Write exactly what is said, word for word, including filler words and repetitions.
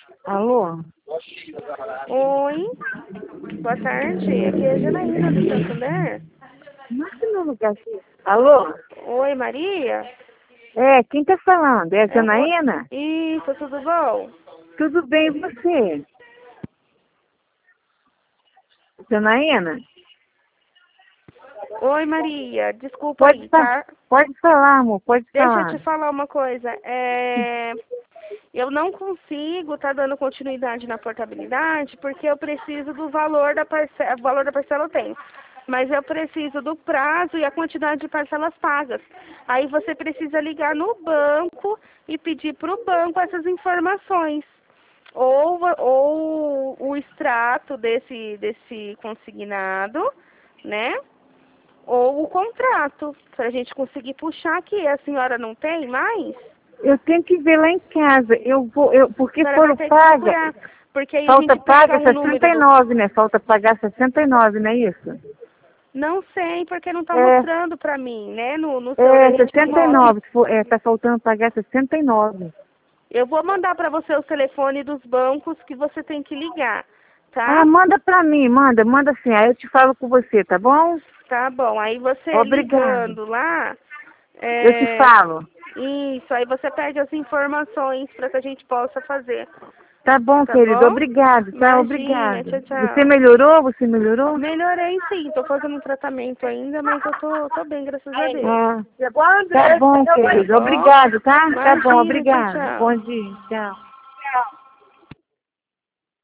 Alô? Oi, boa tarde. Aqui é a Janaína do Santander. Marca meu lugar aqui. Alô? Oi, Maria? É, quem tá falando? É a É, Janaína? o- Isso, tudo bom? Tudo bem, e você? Janaína? Oi, Maria. Desculpa Pode, aí, fa tá? pode falar, amor, pode Deixa eu falar. te falar uma coisa. É... Eu não consigo estar dando continuidade na portabilidade porque eu preciso do valor da parcela. O valor da parcela eu tenho. Mas eu preciso do prazo e a quantidade de parcelas pagas. Aí você precisa ligar no banco e pedir para o banco essas informações. Ou, ou o extrato desse, desse consignado, né? Ou o contrato, para a gente conseguir puxar aqui. A senhora não tem mais? Eu tenho que ver lá em casa. Eu vou, eu, porque A senhora vai foram ter que paga. procurar, porque aí a Falta gente pega paga um sessenta número e do... nove, né? Falta pagar sessenta e nove, não é isso? Não sei, porque não está É, mostrando para mim, né? No, no seu é gerente não sessenta e mostra. nove. fo- É, tá faltando pagar sessenta e nove. Eu vou mandar para você o telefone dos bancos que você tem que ligar, Ah, tá? manda pra mim, manda, manda sim. Aí eu te falo com você, tá bom? Tá bom. Aí você Obrigada. ligando lá, Eu te é... falo. isso, aí você pede as informações para que a gente possa fazer, Tá bom, tá querido. bom? Obrigado, tá? Imagina, Obrigado. tchau, Você tchau. melhorou? Você melhorou? Melhorei sim, tô fazendo um tratamento ainda, mas eu tô, tô bem, graças a Deus. Ah, tá bom, Tá querido. bom? Obrigado, tá? Tá bom, Imagina, tchau, obrigado. tchau. Bom dia, tchau.